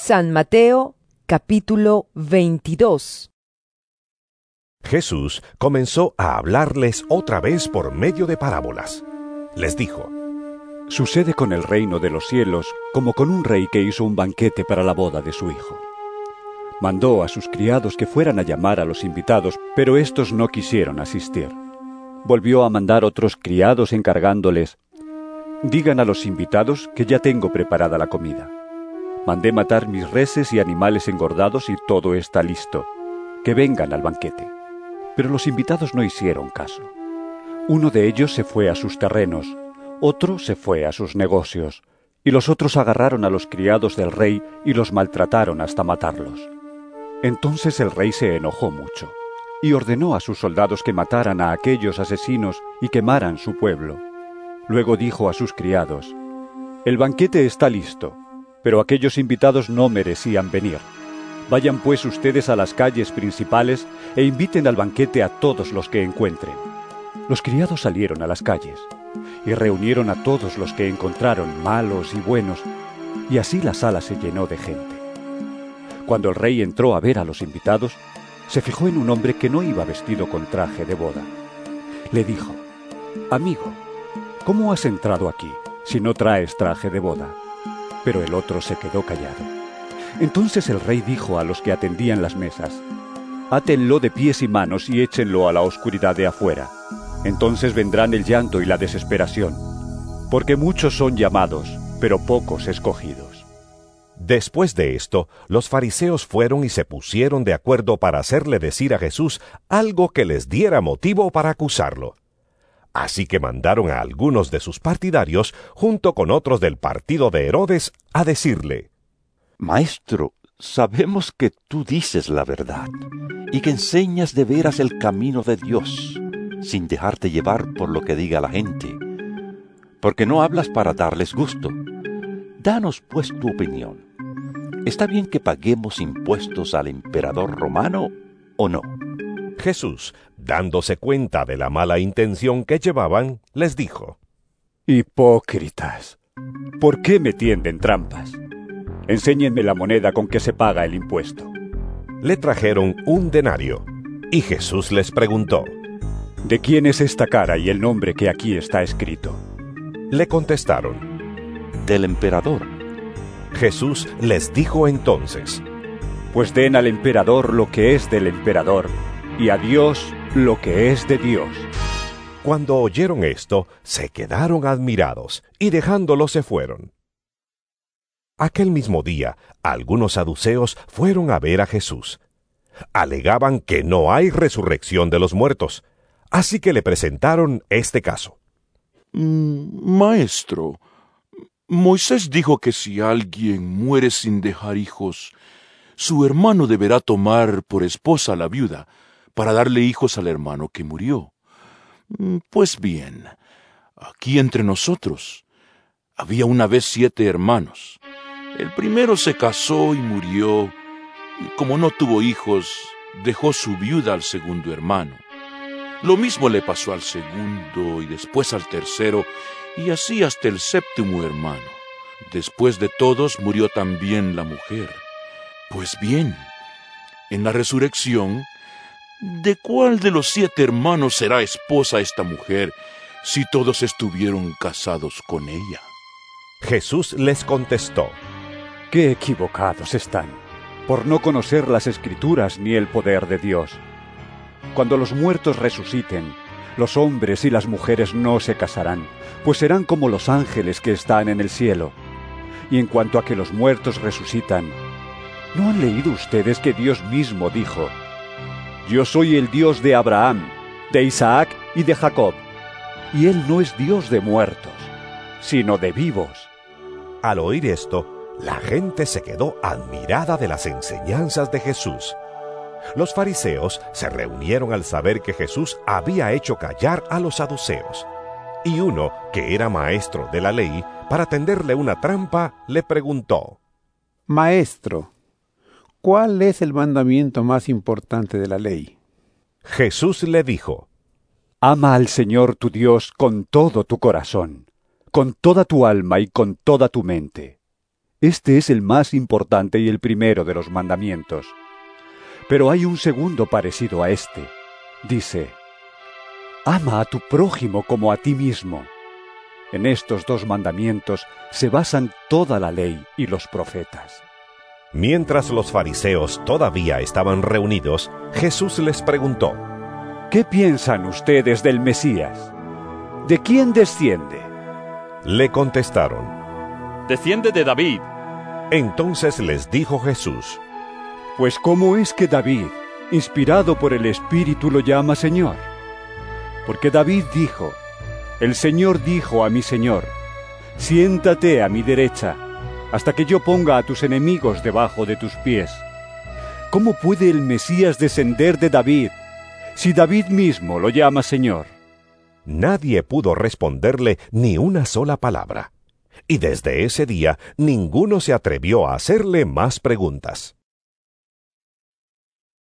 San Mateo, capítulo 22. Jesús comenzó a hablarles otra vez por medio de parábolas. Les dijo: Sucede con el reino de los cielos como con un rey que hizo un banquete para la boda de su hijo. Mandó a sus criados que fueran a llamar a los invitados, pero éstos no quisieron asistir. Volvió a mandar otros criados encargándoles: Digan a los invitados que ya tengo preparada la comida. Mandé matar mis reses y animales engordados y todo está listo. Que vengan al banquete. Pero los invitados no hicieron caso. Uno de ellos se fue a sus terrenos, otro se fue a sus negocios, y los otros agarraron a los criados del rey y los maltrataron hasta matarlos. Entonces el rey se enojó mucho, y ordenó a sus soldados que mataran a aquellos asesinos y quemaran su pueblo. Luego dijo a sus criados: El banquete está listo, pero aquellos invitados no merecían venir. Vayan pues ustedes a las calles principales e inviten al banquete a todos los que encuentren. Los criados salieron a las calles y reunieron a todos los que encontraron, malos y buenos, y así la sala se llenó de gente. Cuando el rey entró a ver a los invitados, se fijó en un hombre que no iba vestido con traje de boda. Le dijo: Amigo, ¿cómo has entrado aquí si no traes traje de boda? Pero el otro se quedó callado. Entonces el rey dijo a los que atendían las mesas: Átenlo de pies y manos y échenlo a la oscuridad de afuera. Entonces vendrán el llanto y la desesperación, porque muchos son llamados, pero pocos escogidos. Después de esto, los fariseos fueron y se pusieron de acuerdo para hacerle decir a Jesús algo que les diera motivo para acusarlo. Así que mandaron a algunos de sus partidarios, junto con otros del partido de Herodes, a decirle: Maestro, sabemos que tú dices la verdad y que enseñas de veras el camino de Dios, sin dejarte llevar por lo que diga la gente, porque no hablas para darles gusto. Danos pues tu opinión. ¿Está bien que paguemos impuestos al emperador romano o no? Jesús, dándose cuenta de la mala intención que llevaban, les dijo: Hipócritas, ¿por qué me tienden trampas? Enséñenme la moneda con que se paga el impuesto. Le trajeron un denario, y Jesús les preguntó: ¿De quién es esta cara y el nombre que aquí está escrito? Le contestaron: Del emperador. Jesús les dijo entonces: Pues den al emperador lo que es del emperador, y a Dios lo que es de Dios. Cuando oyeron esto, se quedaron admirados, y dejándolo se fueron. Aquel mismo día, algunos saduceos fueron a ver a Jesús. Alegaban que no hay resurrección de los muertos, así que le presentaron este caso. Maestro, Moisés dijo que si alguien muere sin dejar hijos, su hermano deberá tomar por esposa a la viuda para darle hijos al hermano que murió. Pues bien, aquí entre nosotros había una vez 7 hermanos. El primero se casó y murió, y como no tuvo hijos, dejó su viuda al segundo hermano. Lo mismo le pasó al segundo y después al tercero, y así hasta el 7º hermano. Después de todos murió también la mujer. Pues bien, en la resurrección, ¿de cuál de los 7 hermanos será esposa esta mujer si todos estuvieron casados con ella? Jesús les contestó: ¡Qué equivocados están, por no conocer las Escrituras ni el poder de Dios! Cuando los muertos resuciten, los hombres y las mujeres no se casarán, pues serán como los ángeles que están en el cielo. Y en cuanto a que los muertos resucitan, ¿no han leído ustedes que Dios mismo dijo: Yo soy el Dios de Abraham, de Isaac y de Jacob? Y Él no es Dios de muertos, sino de vivos. Al oír esto, la gente se quedó admirada de las enseñanzas de Jesús. Los fariseos se reunieron al saber que Jesús había hecho callar a los saduceos. Y uno, que era maestro de la ley, para tenderle una trampa, le preguntó: Maestro, ¿cuál es el mandamiento más importante de la ley? Jesús le dijo: Ama al Señor tu Dios con todo tu corazón, con toda tu alma y con toda tu mente. Este es el más importante y el primero de los mandamientos. Pero hay un segundo parecido a este. Dice: ama a tu prójimo como a ti mismo. En estos dos mandamientos se basan toda la ley y los profetas. Mientras los fariseos todavía estaban reunidos, Jesús les preguntó: ¿qué piensan ustedes del Mesías? ¿De quién desciende? Le contestaron: desciende de David. Entonces les dijo Jesús: pues ¿cómo es que David, inspirado por el Espíritu, lo llama Señor? Porque David dijo: el Señor dijo a mi Señor: siéntate a mi derecha, hasta que yo ponga a tus enemigos debajo de tus pies. ¿Cómo puede el Mesías descender de David, si David mismo lo llama Señor? Nadie pudo responderle ni una sola palabra, y desde ese día ninguno se atrevió a hacerle más preguntas.